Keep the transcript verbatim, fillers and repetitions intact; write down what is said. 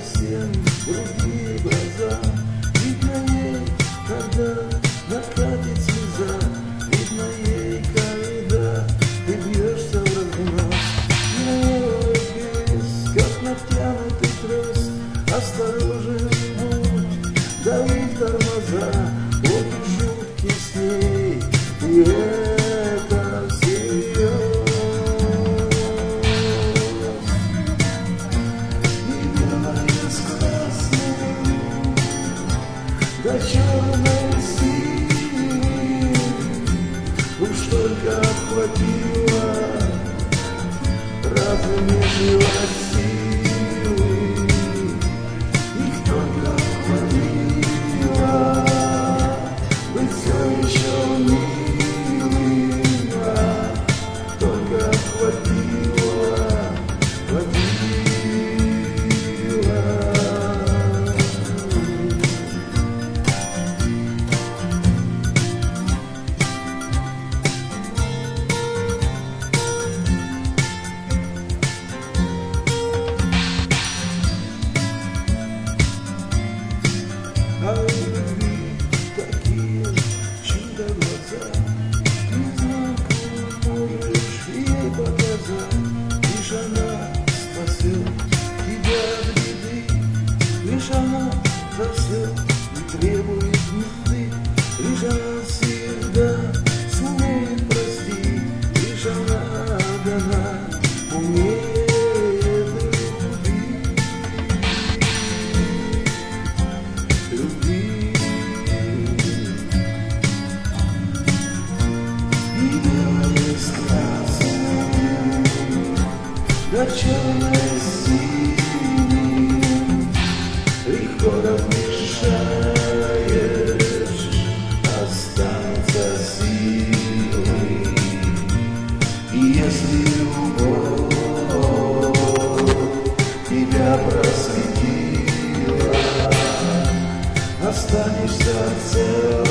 совсем другие глаза. Видно ей, когда накатит слеза, видно ей, когда ты бьешься в разгнав. Вес, как натянутый трос, осторожен будь, дави тормоза, вот и жуткий с ней, и это всерьез. И белое с красным, да черной синей, уж только отхватила, разум не жила силы, их только хватило, быть все еще милым, только хватило, хватило. А у любви такие чудо глаза, ты знак можешь ей показать, лишь она спасет тебя от беды, лишь она за все не требует нужды, лишь она всегда сумеет простить, лишь она дана умеет. Да черной синей легко размешаешь, останется силой. И если любовь тебя просветила, останешься целым.